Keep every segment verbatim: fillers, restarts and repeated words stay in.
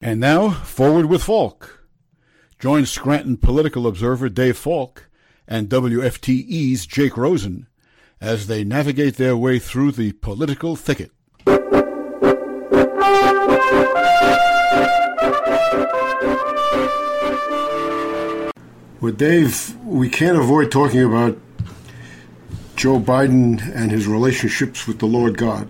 And now, Forward with Falk. Join Scranton political observer Dave Falk and W F T E's Jake Rosen as they navigate their way through the political thicket. Well, Dave, we can't avoid talking about Joe Biden and his relationships with the Lord God.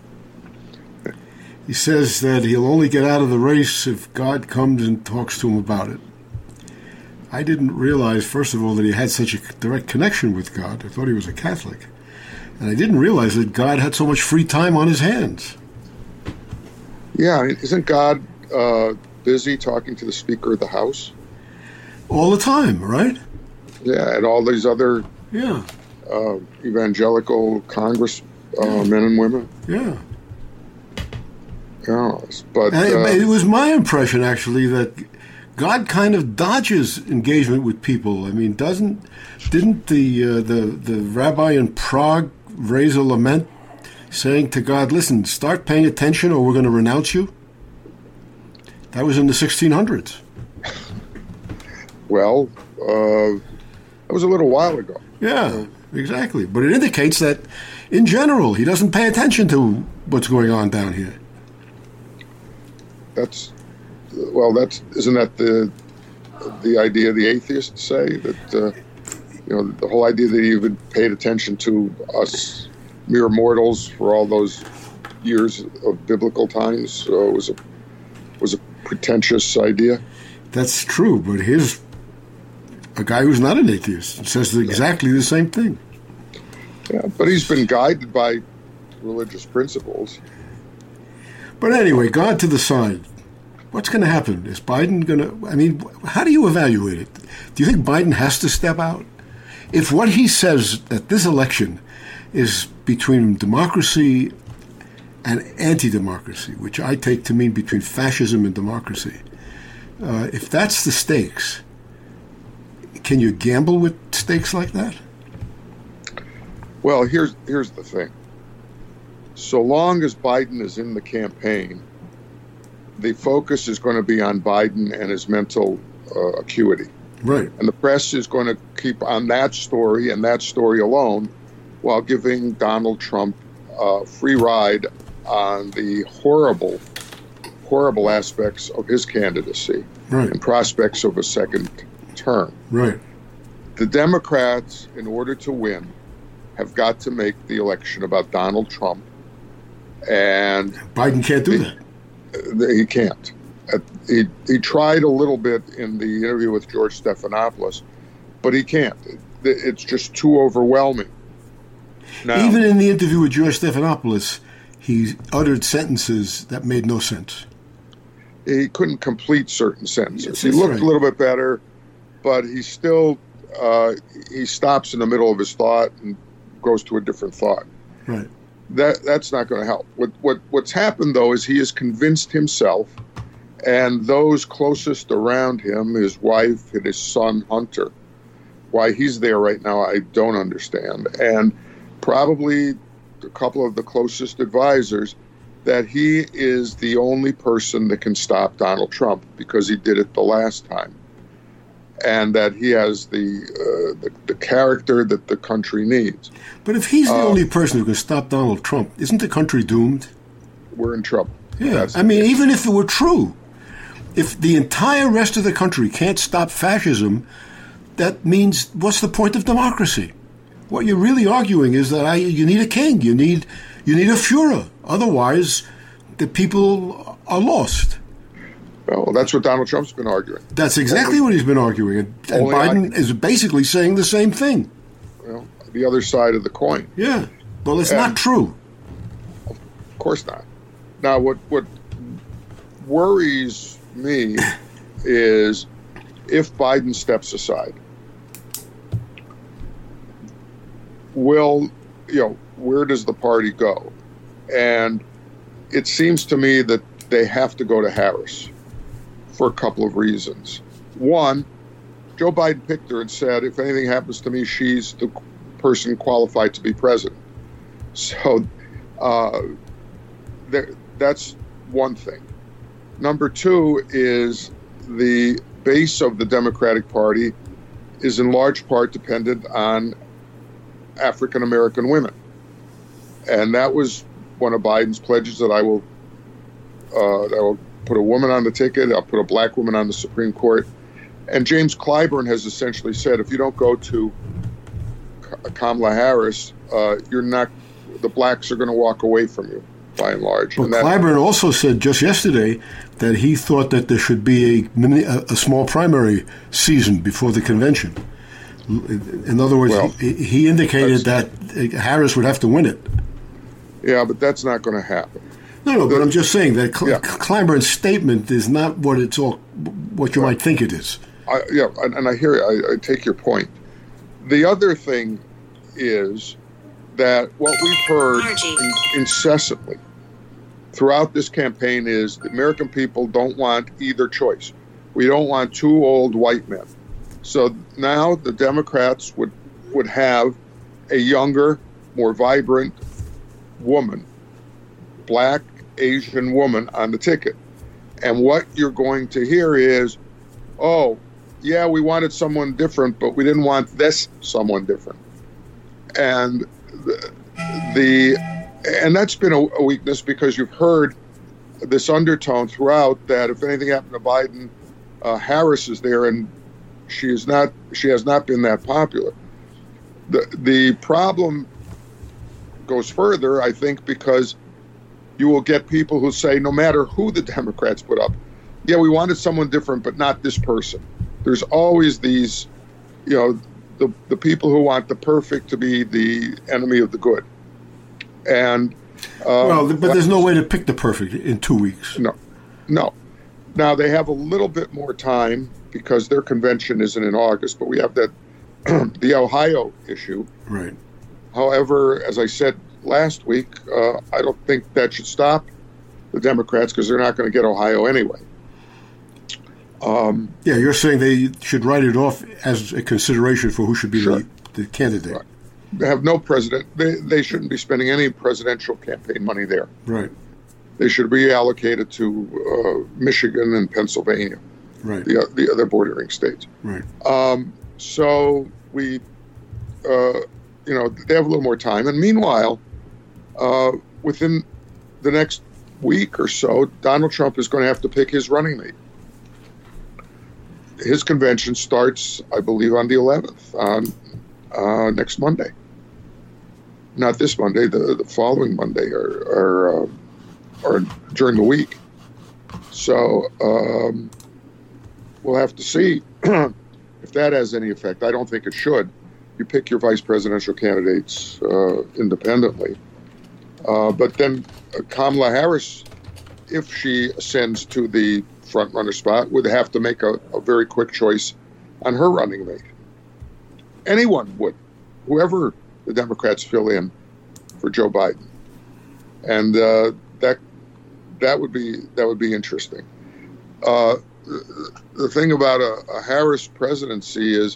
He says that he'll only get out of the race if God comes and talks to him about it. I didn't realize, first of all, that he had such a direct connection with God. I thought he was a Catholic. And I didn't realize that God had so much free time on his hands. Yeah, isn't God uh, busy talking to the Speaker of the House? All the time, right? Yeah, and all these other yeah. uh, evangelical Congress uh, yeah. men and women. Yeah. Yeah, but and uh, it, it was my impression, actually, that God kind of dodges engagement with people. I mean, doesn't didn't the uh, the the rabbi in Prague raise a lament, saying to God, "Listen, start paying attention, or we're going to renounce you"? That was in the sixteen hundreds. Well, uh, that was a little while ago. Yeah, uh, exactly. But it indicates that, in general, he doesn't pay attention to what's going on down here. That's well. That's isn't that the the idea the atheists say that uh, you know the whole idea that he even paid attention to us mere mortals for all those years of biblical times uh, was a was a pretentious idea. That's true, but here's a guy who's not an atheist says exactly the same thing. Yeah, but he's been guided by religious principles. But anyway, God to the side. What's going to happen? Is Biden going to... I mean, how do you evaluate it? Do you think Biden has to step out? If what he says at this election is between democracy and anti-democracy, which I take to mean between fascism and democracy, uh, if that's the stakes, can you gamble with stakes like that? Well, here's here's the thing. So long as Biden is in the campaign, the focus is going to be on Biden and his mental uh, acuity. Right. And the press is going to keep on that story and that story alone while giving Donald Trump a free ride on the horrible, horrible aspects of his candidacy right. and prospects of a second term. Right. The Democrats, in order to win, have got to make the election about Donald Trump. And Biden can't do that. He can't. He, he tried a little bit in the interview with George Stephanopoulos, but he can't. It's just too overwhelming. Now, even in the interview with George Stephanopoulos, he uttered sentences that made no sense. He couldn't complete certain sentences. Yes, he looked right. a little bit better, but he still uh, he stops in the middle of his thought and goes to a different thought. Right. That that's not going to help. What what what's happened though is he has convinced himself and those closest around him, his wife and his son Hunter. Why he's there right now, I don't understand. And probably a couple of the closest advisors that he is the only person that can stop Donald Trump because he did it the last time. And that he has the, uh, the the character that the country needs. But if he's the uh, only person who can stop Donald Trump, isn't the country doomed? We're in trouble. Yeah, That's I mean, even if it were true, if the entire rest of the country can't stop fascism, that means what's the point of democracy? What you're really arguing is that I, you need a king, you need you need a Führer. Otherwise, the people are lost. Well, that's what Donald Trump's been arguing. That's exactly what he's been arguing. And, and Biden I, is basically saying the same thing. Well, the other side of the coin. Yeah. Well, it's and, not true. Of course not. Now, what, what worries me is if Biden steps aside, will, you know, where does the party go? And it seems to me that they have to go to Harris. For a couple of reasons. One, Joe Biden picked her and said, if anything happens to me, she's the person qualified to be president. So uh, there, that's one thing. Number two is the base of the Democratic Party is in large part dependent on African American women. And that was one of Biden's pledges, that I will, uh, I will put a woman on the ticket, I'll put a black woman on the Supreme Court. And James Clyburn has essentially said, if you don't go to Kamala Harris, uh, you're not, the blacks are going to walk away from you, by and large. But and that, Clyburn also said just yesterday that he thought that there should be a, mini, a, a small primary season before the convention. In other words, well, he, he indicated that Harris would have to win it. Yeah, but that's not going to happen. No, no, the, but I'm just saying that Cl- yeah. Clyburn's statement is not what it's all, what you right. might think it is. I, yeah, and, and I hear, I, I take your point. The other thing is that what we've heard in, incessantly throughout this campaign is the American people don't want either choice. We don't want two old white men. So now the Democrats would would have a younger, more vibrant woman, black, Asian woman on the ticket. And what you're going to hear is, oh, yeah, we wanted someone different, but we didn't want this someone different. And the, the and that's been a, a weakness, because you've heard this undertone throughout that if anything happened to Biden, uh, Harris is there, and she is not. She has not been that popular. The the problem goes further, I think, because you will get people who say, no matter who the Democrats put up, yeah, we wanted someone different, but not this person. There's always these, you know, the the people who want the perfect to be the enemy of the good. And um, well, but there's no way to pick the perfect in two weeks. No, no. Now they have a little bit more time because their convention isn't in August, but we have that the Ohio issue. Right. However, as I said last week, uh, I don't think that should stop the Democrats, because they're not going to get Ohio anyway. Um, yeah, you're saying they should write it off as a consideration for who should be sure. the, the candidate. Right. They have no president. They, they shouldn't be spending any presidential campaign money there. Right. They should be allocated to uh, Michigan and Pennsylvania, right? The, the other bordering states. Right. Um, so we, uh, you know, they have a little more time. And meanwhile, uh, within the next week or so, Donald Trump is going to have to pick his running mate. His convention starts, I believe, on the eleventh, on uh, next Monday. Not this Monday, the, the following Monday, or or, uh, or during the week. So um, we'll have to see if that has any effect. I don't think it should. You pick your vice presidential candidates uh, independently. Uh, but then uh, Kamala Harris, if she ascends to the front runner spot, would have to make a, a very quick choice on her running mate. Anyone would, whoever the Democrats fill in for Joe Biden, and uh, that that would be that would be interesting. Uh, the, the thing about a, a Harris presidency is,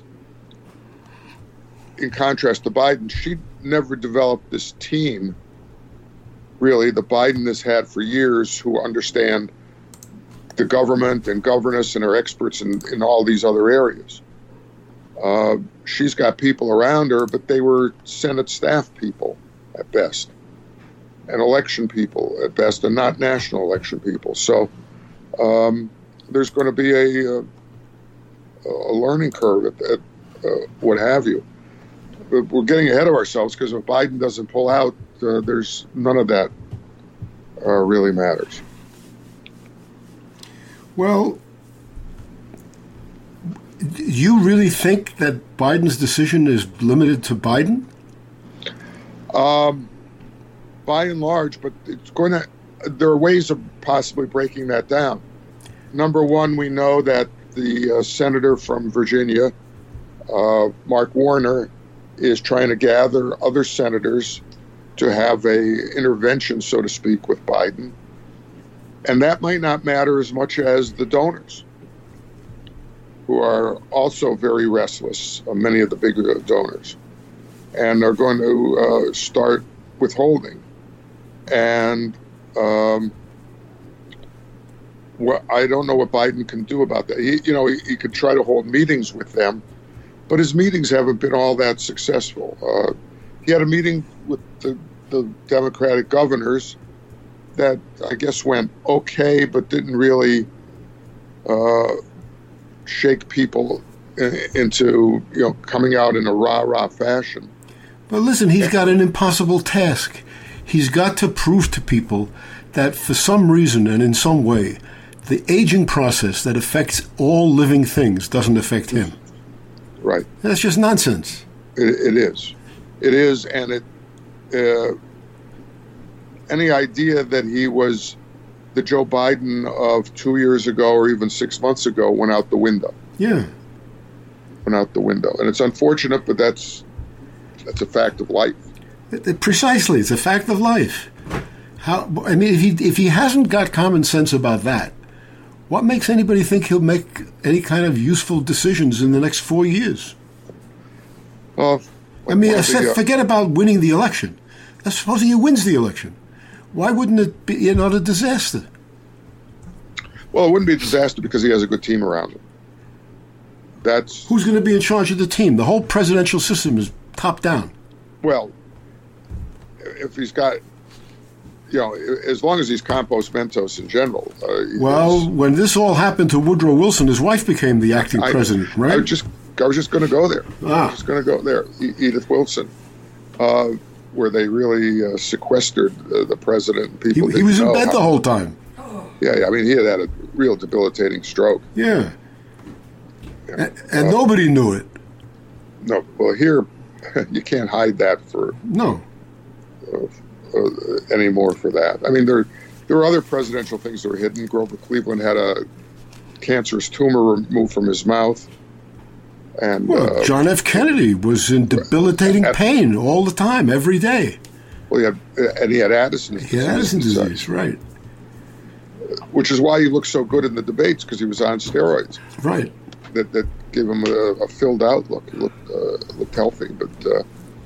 in contrast to Biden, she never developed this team, really, that Biden has had for years, who understand the government and governance and are experts in, in all these other areas. Uh, she's got people around her, but they were Senate staff people at best, and election people at best, and not national election people. So um, there's going to be a, a, a learning curve at, at uh, what have you. But we're getting ahead of ourselves, because if Biden doesn't pull out, uh, there's none of that uh, really matters. Well, you really think that Biden's decision is limited to Biden? Um, by and large, but it's going to. There are ways of possibly breaking that down. Number one, we know that the uh, senator from Virginia, uh, Mark Warner, is trying to gather other senators to have a intervention, so to speak, with Biden. And that might not matter as much as the donors, who are also very restless, uh, many of the bigger donors, and are going to uh, start withholding. And um, well, I don't know what Biden can do about that. He, you know, he, he could try to hold meetings with them, but his meetings haven't been all that successful. Uh, he had a meeting with the, the Democratic governors that I guess went okay, but didn't really uh, shake people in, into, you know, coming out in a rah-rah fashion. But listen, he's got an impossible task. He's got to prove to people that for some reason and in some way, the aging process that affects all living things doesn't affect him. Right. That's just nonsense. It, it is. It is, and it. Uh, any idea that he was the Joe Biden of two years ago or even six months ago went out the window. Yeah. Went out the window, and it's unfortunate, but that's that's a fact of life. It, it, precisely, it's a fact of life. How? I mean, if he if he hasn't got common sense about that, what makes anybody think he'll make any kind of useful decisions in the next four years? Well, I mean, I the, said, uh, forget about winning the election. Supposing he wins the election, why wouldn't it be an utter disaster? Well, it wouldn't be a disaster because he has a good team around him. That's Who's going to be in charge of the team? The whole presidential system is top down. well, if he's got, you know, as long as he's compos mentos in general. Uh, Well, he's- when this all happened to Woodrow Wilson, his wife became the acting I, president, I right? was just, I was just going to go there. I Ah. was just going to go there. E- Edith Wilson, uh, where they really uh, sequestered uh, the president. And he, people he was in didn't know bed the how- whole time. Yeah, yeah, I mean, he had had a real debilitating stroke. Yeah. Yeah. And, and Uh, nobody knew it. No, well, here you can't hide that for No. uh, anymore for that. I mean, there there were other presidential things that were hidden. Grover Cleveland had a cancerous tumor removed from his mouth, and Well, uh, John F. Kennedy was in debilitating at- pain all the time, every day. well, he had and he had Addison's He had Addison's and such, disease, right. which is why he looked so good in the debates because he was on steroids. Right. That that gave him a, a filled out look. He looked uh, looked healthy, but uh,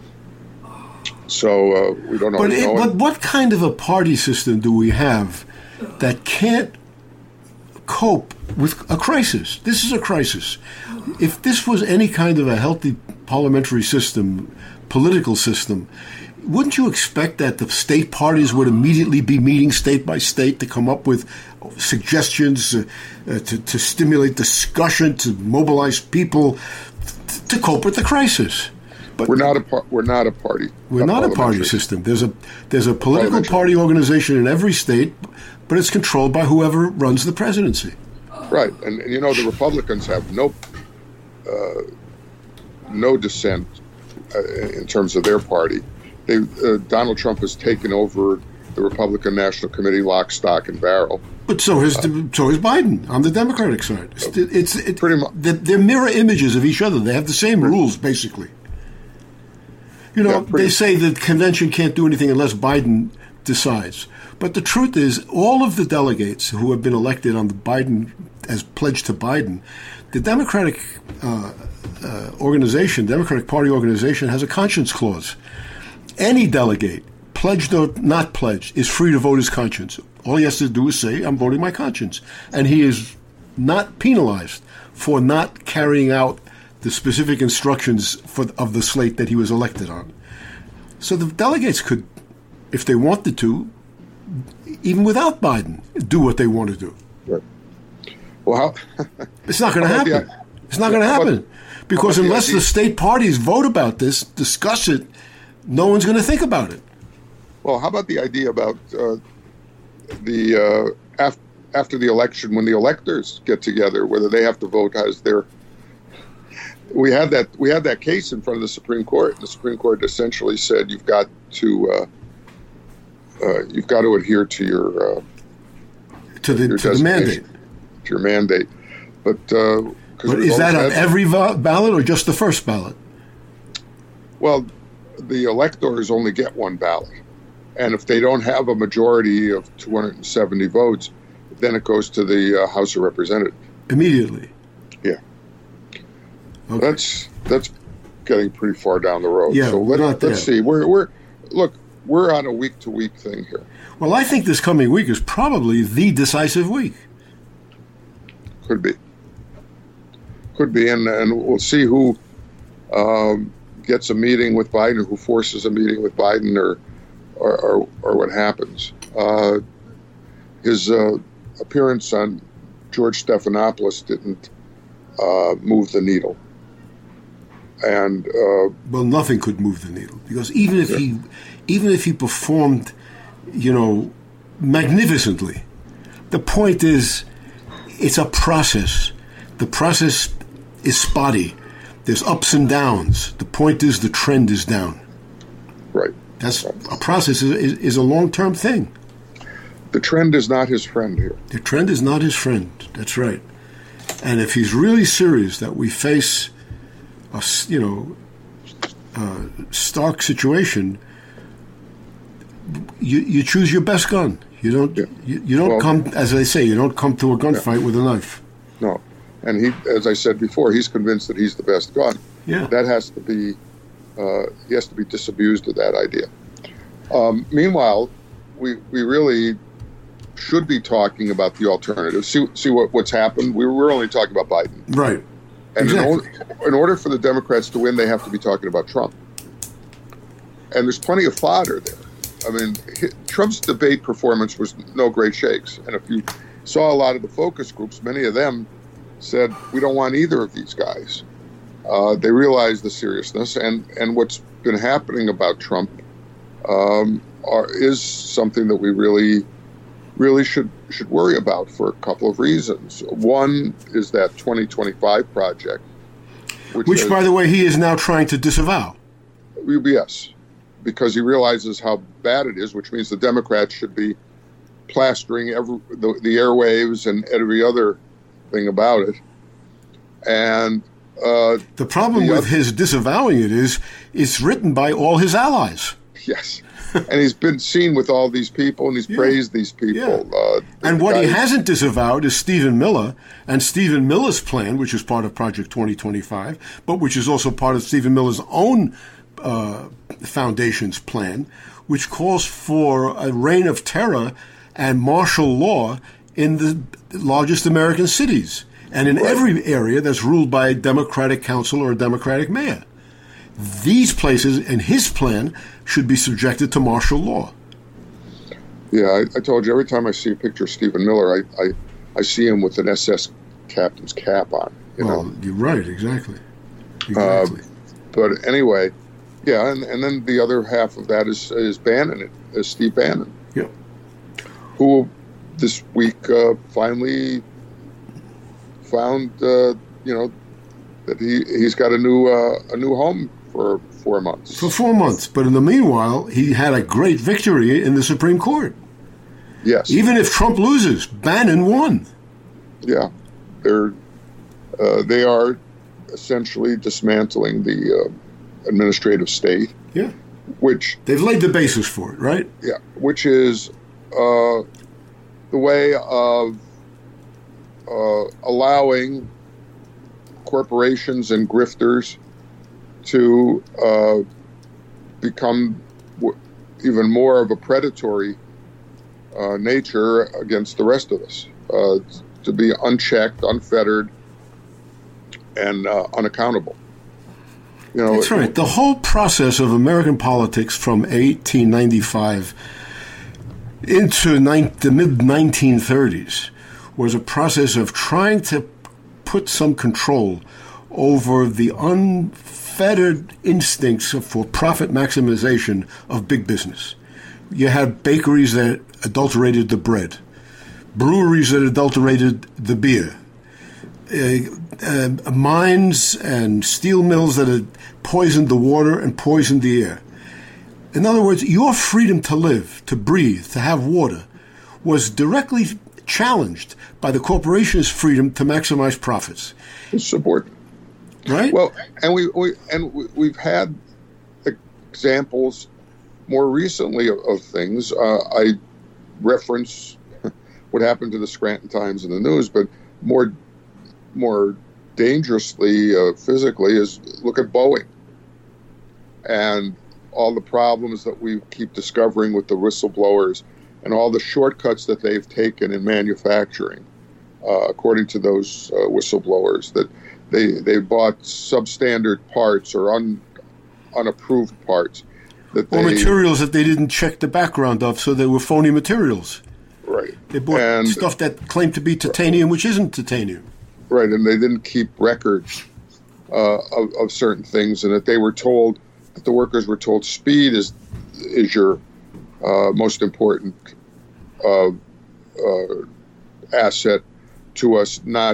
so uh, we don't But, always it, know. but it. what kind of a party system do we have that can't cope with a crisis? This is a crisis. If this was any kind of a healthy parliamentary system, political system, wouldn't you expect that the state parties would immediately be meeting state by state to come up with suggestions uh, uh, to, to stimulate discussion, to mobilize people t- to cope with the crisis? But We're not a par- we're not a party. we're not a party parliamentary. system. There's a there's a political Parliamentary. party organization in every state, but it's controlled by whoever runs the presidency. Right, and, and you know the Republicans have no uh, no dissent uh, in terms of their party. They uh, Donald Trump has taken over the Republican National Committee lock, stock, and barrel. But so is so is Biden on the Democratic side. It's it's, it, Pretty mu- they're, they're mirror images of each other. They have the same rules, basically. You know, Yeah, pretty- they say the convention can't do anything unless Biden decides. But the truth is, all of the delegates who have been elected on the Biden as pledged to Biden, the Democratic uh, uh, organization, Democratic Party organization, has a conscience clause. Any delegate, pledged or not pledged, is free to vote his conscience. All he has to do is say, I'm voting my conscience. And he is not penalized for not carrying out the specific instructions for, of the slate that he was elected on. So the delegates could, if they wanted to, even without Biden, do what they want to do. Right. Well, how, It's not going to How about happen. the- It's not going to how about- happen. Because how about the unless the idea- state parties vote about this, discuss it, no one's going to think about it. well, how about the idea about uh, the uh, af- after the election when the electors get together, whether they have to vote as their we had that we had that case in front of the Supreme Court. And the Supreme Court essentially said you've got to uh, uh, you've got to adhere to your uh, To the, your to the mandate. designation, to your mandate. But, uh, 'cause But we've is that on always had- every vo- ballot or just the first ballot? Well, the electors only get one ballot, and if they don't have a majority of two hundred seventy votes, then it goes to the uh, House of Representatives. Immediately. Yeah. Okay. That's that's getting pretty far down the road. Yeah, so we're let, not let's there. see. We're we're look. We're on a week to week thing here. Well, I think this coming week is probably the decisive week. Could be. Could be, and, and we'll see who um, gets a meeting with Biden, who forces a meeting with Biden, or or, or, or what happens. Uh, his uh, appearance on George Stephanopoulos didn't uh, move the needle. And uh, well, nothing could move the needle, because even if yeah. he, even if he performed, you know, magnificently, the point is, it's a process. The process is spotty. There's ups and downs. The point is, the trend is down. Right. That's a process is, is, is a long-term thing. The trend is not his friend here. The trend is not his friend. That's right. And if he's really serious that we face a, you know, uh, stark situation, you you choose your best gun. You don't yeah. you, you don't well, come, as they say, you don't come to a gunfight yeah. with a knife. No. And he, as I said before, he's convinced that he's the best gun. Yeah. That has to be, uh, he has to be disabused of that idea. Um, meanwhile, we we really should be talking about the alternative. See see what, what's happened. We were only talking about Biden. Right. And exactly. in, order, in order for the Democrats to win, they have to be talking about Trump. And there's plenty of fodder there. I mean, Trump's debate performance was no great shakes. And if you saw a lot of the focus groups, many of them said, we don't want either of these guys. Uh, they realize the seriousness. And, and what's been happening about Trump um, are, is something that we really, really should should worry about for a couple of reasons. One is that twenty twenty-five project. Which, which has, by the way, he is now trying to disavow. Yes, because he realizes how bad it is, which means the Democrats should be plastering every, the, the airwaves and every other thing about it. And uh, the problem the with other, his disavowing it is it's written by all his allies. Yes. And he's been seen with all these people, and he's yeah. praised these people. Yeah. Uh, and what guys. he hasn't disavowed is Stephen Miller, and Stephen Miller's plan, which is part of Project twenty twenty-five, but which is also part of Stephen Miller's own uh, foundation's plan, which calls for a reign of terror and martial law in the largest American cities, and in right. every area that's ruled by a Democratic council or a Democratic mayor. These places, in his plan, should be subjected to martial law. Yeah, I, I told you, every time I see a picture of Stephen Miller, I, I, I see him with an S S captain's cap on. You well, know? You're right, exactly. exactly. Uh, but anyway, yeah, and, and then the other half of that is, is Bannon, is Steve Bannon. Yeah. Who this week uh, finally found, uh, you know, that he, he's got a new uh, a new home for four months. For four months. But in the meanwhile, he had a great victory in the Supreme Court. Yes. Even if Trump loses, Bannon won. Yeah. They're, uh, they are essentially dismantling the uh, administrative state. Yeah. Which... They've laid the basis for it, right? Yeah. Which is uh, the way of uh, allowing corporations and grifters to uh, become w- even more of a predatory uh, nature against the rest of us, uh, to be unchecked, unfettered, and uh, unaccountable. You know, That's right. The whole process of American politics from eighteen ninety-five into ni- the mid nineteen thirties was a process of trying to put some control over the unfettered instincts for profit maximization of big business. You had bakeries that adulterated the bread, breweries that adulterated the beer, uh, uh, mines and steel mills that had poisoned the water and poisoned the air. In other words, your freedom to live, to breathe, to have water was directly challenged by the corporation's freedom to maximize profits. It's subordinate, right? Well, and we, we and we, we've had examples more recently of, of things. Uh, I reference what happened to the Scranton Times in the news, but more more dangerously, uh, physically, is look at Boeing and all the problems that we keep discovering with the whistleblowers and all the shortcuts that they've taken in manufacturing. uh, according to those uh, whistleblowers, that they they bought substandard parts or un, unapproved parts. That or they, materials that they didn't check the background of, so they were phony materials. Right. They bought and, stuff that claimed to be titanium, which isn't titanium. Right, and they didn't keep records uh, of, of certain things, and that they were told, that the workers were told, speed is is your uh, most important uh, uh, asset to us, not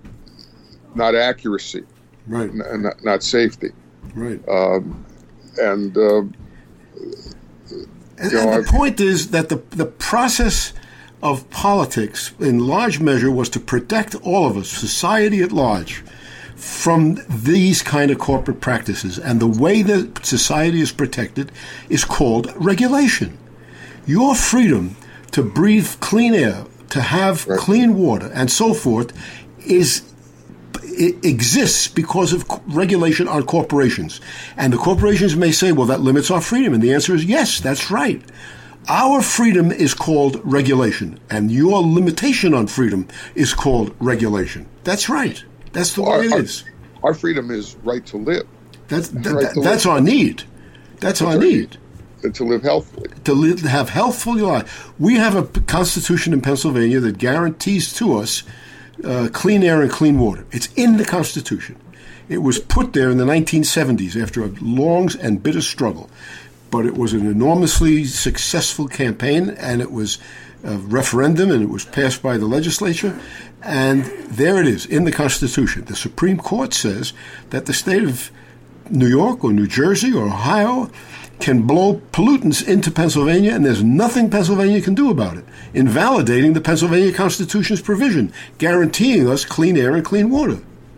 not accuracy, right, and not, not safety, right. Um, and uh, and, you and know, the I've, point is that the the process of politics, in large measure, was to protect all of us, society at large, from these kind of corporate practices. And the way that society is protected is called regulation. Your freedom to breathe clean air, to have right. clean water, and so forth, is it exists because of regulation on corporations. And the corporations may say, well, that limits our freedom. And the answer is yes, that's right. Our freedom is called regulation, and your limitation on freedom is called regulation. That's right. That's the way our, it our, is. Our freedom is right to live. That's, that, right that, to that's live. our need. That's, that's our need. need. And to live healthfully. To, live, to have healthful life. We have a constitution in Pennsylvania that guarantees to us uh, clean air and clean water. It's in the Constitution. It was put there in the nineteen seventies after a long and bitter struggle. But it was an enormously successful campaign, and it was a referendum, and it was passed by the legislature. And there it is, in the Constitution. The Supreme Court says that the state of New York or New Jersey or Ohio can blow pollutants into Pennsylvania, and there's nothing Pennsylvania can do about it, invalidating the Pennsylvania Constitution's provision, guaranteeing us clean air and clean water.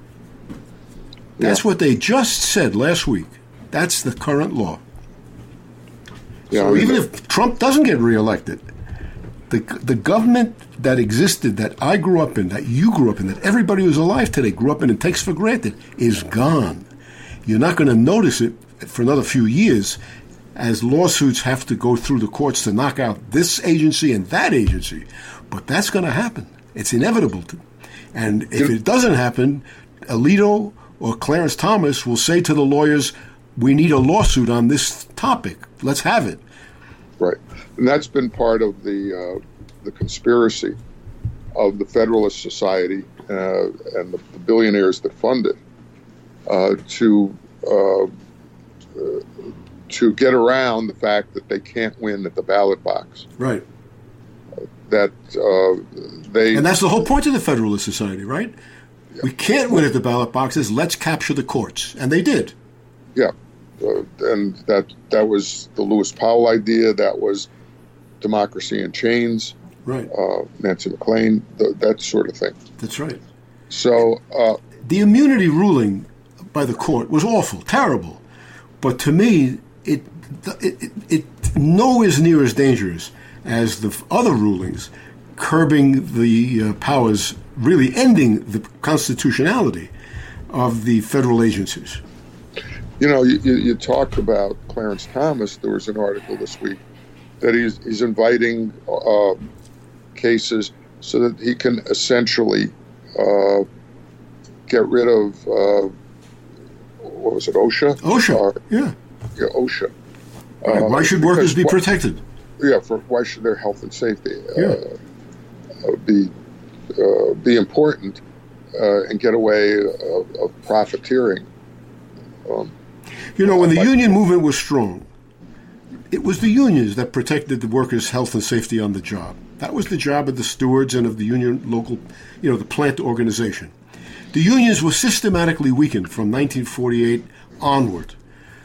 That's yeah. what they just said last week. That's the current law. Yeah, so I mean, even if Trump doesn't get reelected, the the government that existed, that I grew up in, that you grew up in, that everybody who's alive today grew up in and takes for granted, is gone. You're not going to notice it for another few years as lawsuits have to go through the courts to knock out this agency and that agency. But that's going to happen. It's inevitable. To. And if it doesn't happen, Alito or Clarence Thomas will say to the lawyers, we need a lawsuit on this topic. Let's have it. Right. And that's been part of the uh, the conspiracy of the Federalist Society uh, and the, the billionaires that fund it uh, to uh, uh, to get around the fact that they can't win at the ballot box. Right. Uh, that uh, they and that's the whole point of the Federalist Society, right? Yeah. We can't win at the ballot boxes. Let's capture the courts, and they did. Yeah. Uh, and that that was the Lewis Powell idea. That was Democracy in Chains, right? Uh, Nancy McLean, th- that sort of thing. That's right. So uh, the immunity ruling by the court was awful, terrible, but to me, it it, it, it nowhere near as dangerous as the other rulings, curbing the uh, powers, really ending the constitutionality of the federal agencies. You know, you, you, you talked about Clarence Thomas. There was an article this week that he's he's inviting uh, cases so that he can essentially uh, get rid of uh, what was it, OSHA? OSHA, uh, yeah, yeah, OSHA. Right. Uh, why should workers be why, protected? Yeah, for why should their health and safety yeah. uh, be uh, be important uh, and get away of, of profiteering? Um, You know, when the union movement was strong, it was the unions that protected the workers' health and safety on the job. That was the job of the stewards and of the union local, you know, the plant organization. The unions were systematically weakened from nineteen forty-eight onward.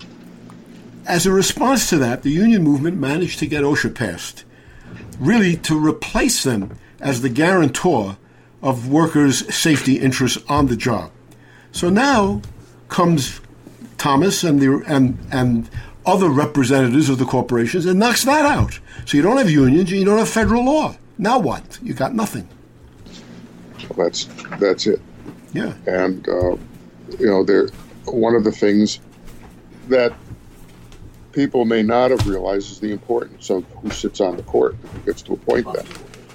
As a response to that, the union movement managed to get OSHA passed, really to replace them as the guarantor of workers' safety interests on the job. So now comes Thomas and the and and other representatives of the corporations and knocks that out. So you don't have unions, you don't have federal law. Now what? You got nothing. Well, that's that's it. Yeah. And uh, you know, there one of the things that people may not have realized is the importance of who sits on the court, who gets to appoint them.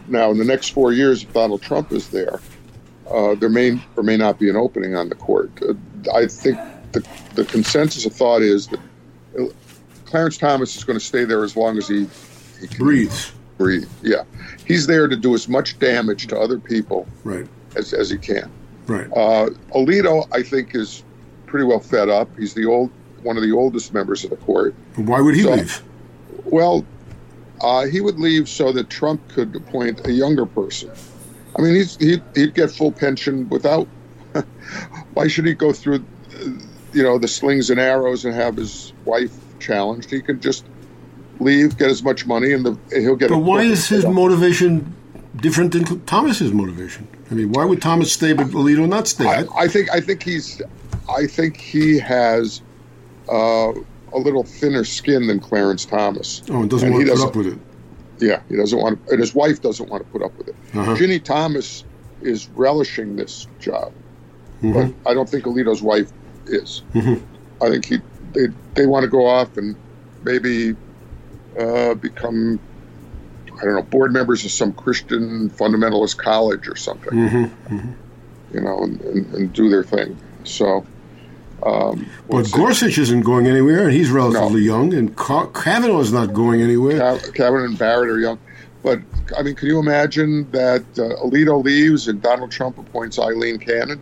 now, in the next four years, if Donald Trump is there, uh, there may or may not be an opening on the court. Uh, I think the, the consensus of thought is that Clarence Thomas is going to stay there as long as he, he can breathes. Breathe, yeah. He's there to do as much damage to other people right. as, as he can. Right. Uh, Alito, I think, is pretty well fed up. He's the old one of the oldest members of the court. Why would he so, leave? Well, uh, he would leave so that Trump could appoint a younger person. I mean, he's, he'd, he'd get full pension without. Why should he go through, you know, the slings and arrows and have his wife challenged? He could just leave, get as much money, and the, he'll get. But a why is his motivation different than Thomas's motivation? I mean, why would Thomas stay but Alito not stay? I, I think. I think he's. I think he has uh, a little thinner skin than Clarence Thomas. Oh, and doesn't and want to put up with it. Yeah, he doesn't want to, and his wife doesn't want to put up with it. Uh-huh. Ginny Thomas is relishing this job, mm-hmm. but I don't think Alito's wife is. Mm-hmm. I think he they they want to go off and maybe uh, become, I don't know, board members of some Christian fundamentalist college or something. Mm-hmm. Mm-hmm. You know, and, and, and do their thing. So. Um, but Gorsuch isn't going anywhere, and he's relatively no. young, and Ka- Kavanaugh's not going anywhere. Ka- Kavanaugh and Barrett are young. But, I mean, can you imagine that uh, Alito leaves and Donald Trump appoints Eileen Cannon?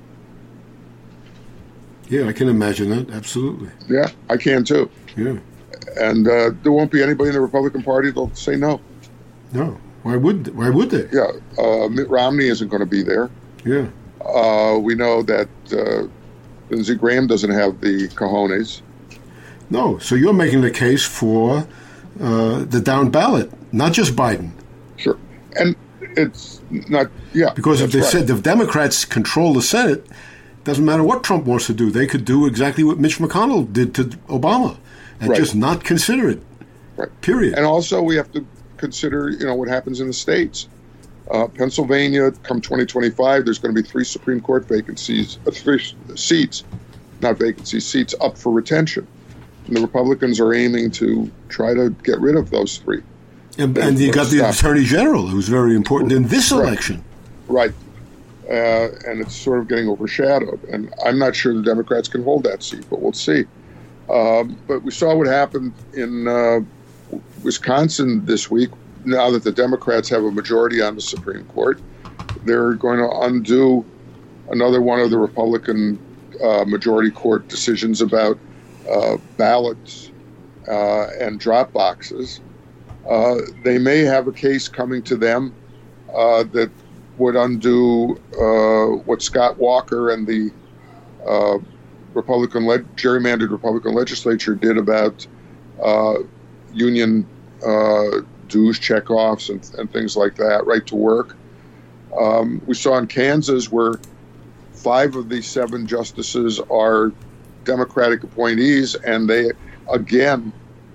Yeah, I can imagine that, absolutely. Yeah, I can too. Yeah. And uh, there won't be anybody in the Republican Party that'll say no. No. Why would Why would they? Yeah. Uh, Mitt Romney isn't going to be there. Yeah. Uh, we know that uh, Lindsey Graham doesn't have the cojones. No. So you're making the case for uh, the down ballot, not just Biden. Sure. And it's not, yeah. Because if they right. said the Democrats control the Senate, doesn't matter what Trump wants to do. They could do exactly what Mitch McConnell did to Obama and right. just not consider it. Right. Period. And also we have to consider, you know, what happens in the states. Uh, Pennsylvania, come twenty twenty-five, there's going to be three Supreme Court vacancies, uh, three seats, not vacancies, seats up for retention. And the Republicans are aiming to try to get rid of those three. And, and you got the stop. Attorney General, who's very important in this right. election. Right. Uh, and it's sort of getting overshadowed. And I'm not sure the Democrats can hold that seat, but we'll see. Um, but we saw what happened in uh, Wisconsin this week. Now that the Democrats have a majority on the Supreme Court, they're going to undo another one of the Republican uh, majority court decisions about uh, ballots uh, and drop boxes. Uh, they may have a case coming to them uh, that would undo uh, what Scott Walker and the uh, Republican le- gerrymandered Republican legislature did about uh, union uh, dues checkoffs and, and things like that, right to work. Um, we saw in Kansas where five of the seven justices are Democratic appointees, and they again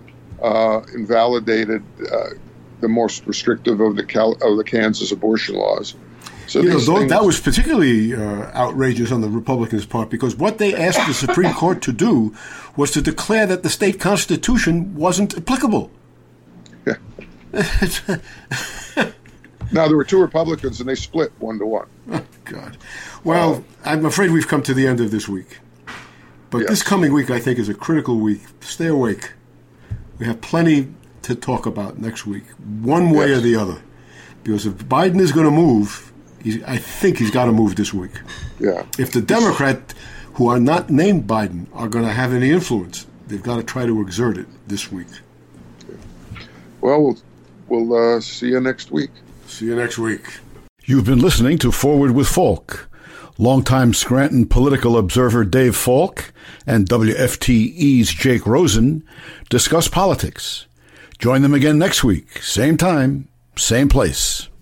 uh, invalidated uh, the most restrictive of the Cal- of the Kansas abortion laws. So you know, things- that was particularly uh, outrageous on the Republicans' part, because what they asked the Supreme Court to do was to declare that the state constitution wasn't applicable. Yeah. Now, there were two Republicans, and they split one to one. Oh, God. Well, uh, I'm afraid we've come to the end of this week. But yes. This coming week, I think, is a critical week. Stay awake. We have plenty to talk about next week, one way yes. or the other. Because if Biden is going to move, he's, I think he's got to move this week. Yeah. If the Democrat, who are not named Biden, are going to have any influence, they've got to try to exert it this week. Well, we'll, we'll uh, see you next week. See you next week. You've been listening to Forward with Falk. Longtime Scranton political observer Dave Falk and W F T E's Jake Rosen discuss politics. Join them again next week, same time, same place.